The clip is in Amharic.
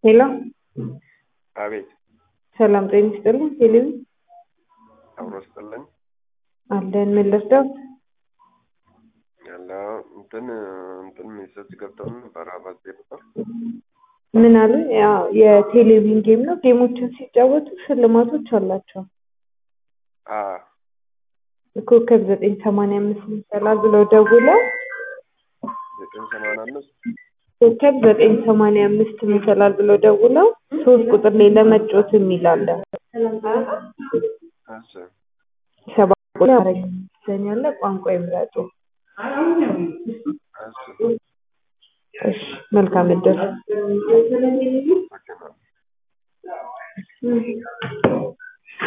ሄሎ አቤት ሰላም ጤና ይስጥልኝ። ቴሌቪ አብሮ ስጥልኝ አለን ምን ልርዳው? ያለ እንትን ሜሴጅ ገብተው ነበር ነበር። ምን አሉ? ያው የቴሌቪዥን ጌም ነው። ጌሞችን ሲጫወቱ ሽልማቶች አላቸው። ኮከብ 985 ይሰላል ብለው ደውለው 985 ኮከብ 985 ይሰላል ብለው ደውለው 3 ቁጥር ላይ ለመጫወት የሚል አለ። እሺ 7 ቁጥር ያረጋኛል ቋንቋ ይምረጡ። እሺ መልካም እድል።